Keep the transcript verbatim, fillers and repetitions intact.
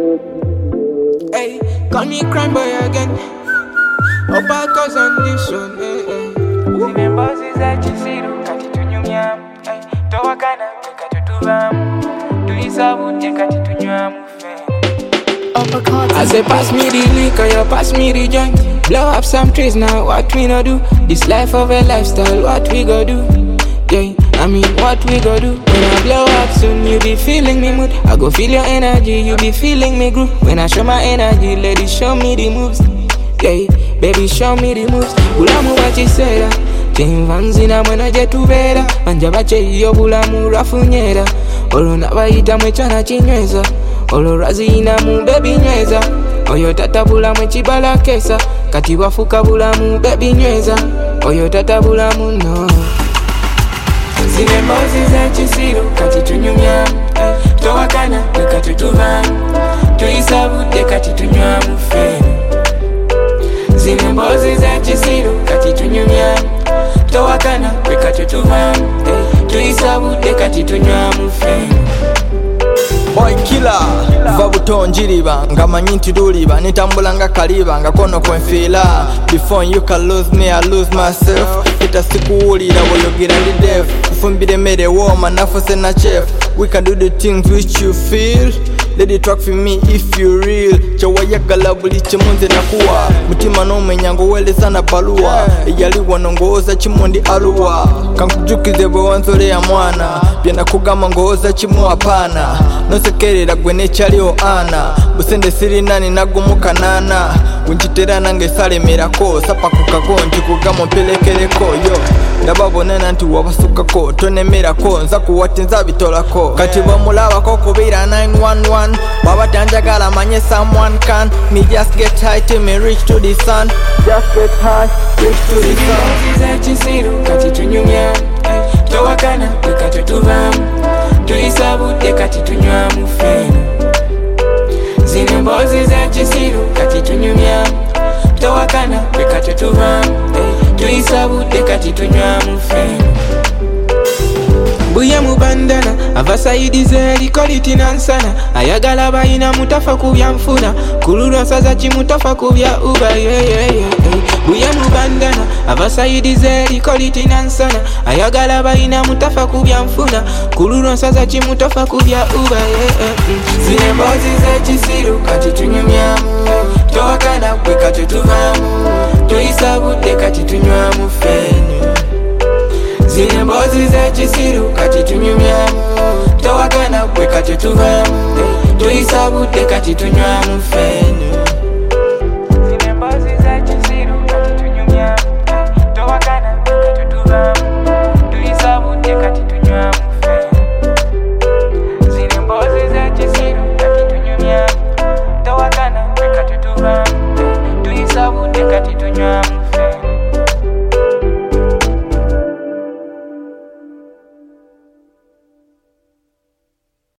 Hey, call me crime boy again. Up our cause on this one. Hey, hey. Zinembo zizachisiru kati tunyumyamu. Hey, towakana kati tuvamu. Tuisabute kati tunywamu fene. I say pass me the liquor, you pass me the joint. Blow up some trees now, what we no do? This life of a lifestyle, what we go do? Yeah, I mean, what we go do? When I blow up soon, you be feeling me mood. I go feel your energy, you be feeling me groove. When I show my energy, lady, show me the moves. Yeah, baby, show me the moves. Bulamu bachisera, chinvanzina mwena jetuvera. Manja bache iyo bulamu rafunyera. Olo nabayita mwechana chinyweza. Olo razina mu baby nyweza. Oyo tata bulamu chibala kesa. Kati wafuka bulamu baby nyweza. Oyo tata bulamu no. Zinembo zizachisiru kati tunyumyamu. Towakana kati tuvamu. Tuisabute kati tunywamu fene. Zinembo zizachisiru kati tunyumyamu. Towakana kati tuvamu. Tuisabute kati tunywamu fene. Boy killer, vabuto njiriba ngamanyi nti luliba nitambula nga kaliba nga kono kwenfiira. Before you can lose me, I lose myself. Kita sikuwulira boyogera ndi deaf. Kufumbira emmere wooma nafuse na chef. We can do the things which you feel. Let it talk for me if you real. Chawayagala buli kimu nze nakuwa. Mutima n'omenya ng'oweereza na baluwa. Eyali wano ng'owoza kimu ndi aluwa. Kankujukize bwe wanzole ya mwana. Bye nakugamba ng'owoza kimu apaana. Nosekerera gwe nekyaliwo ana. Busende sirina ninagumu kanaana. Wenjitera nange salemerako. Sapa ku kago nkikugamba mpelekereko yo. Ndaba bonena nti wabasukako. Tonemerako nza kuwate nzabitolako. Kati bwemulabako kubira nine one one. Baba tanjagala manye someone can. Me just get high till me reach to the sun. Just get high, reach to the sun. Zizachisiru kati tunyumyamu. Towakana kati tuvamu. Tuisabute kati tunywamu fene. Zinembo zizachisiru kati tunyumyamu. Towakana kati tuvamu. Tuisabute kati tunywamu fene. Buye mubandana, avasaidi zeri koliti nansana. Ayagala bayina mutafa kubya mfuna. Kululwa nsaza chimutafa kubya uba yeah, yeah, yeah, yeah. Buye mubandana, avasaidi zeri koliti nansana. Ayagala bayina mutafa kubya mfuna. Kululwa nsaza chimutafa kubya uba yeah, yeah, yeah. Zinembo zizachisiru kati tunyumyamu. Towakana kati tuvamu. Tuisabute kati tunywamu fene. Zinembo zizachisiru kati tunyumyamu. Towakana kati tuvamu. Tuisabute kati tunywamu fene.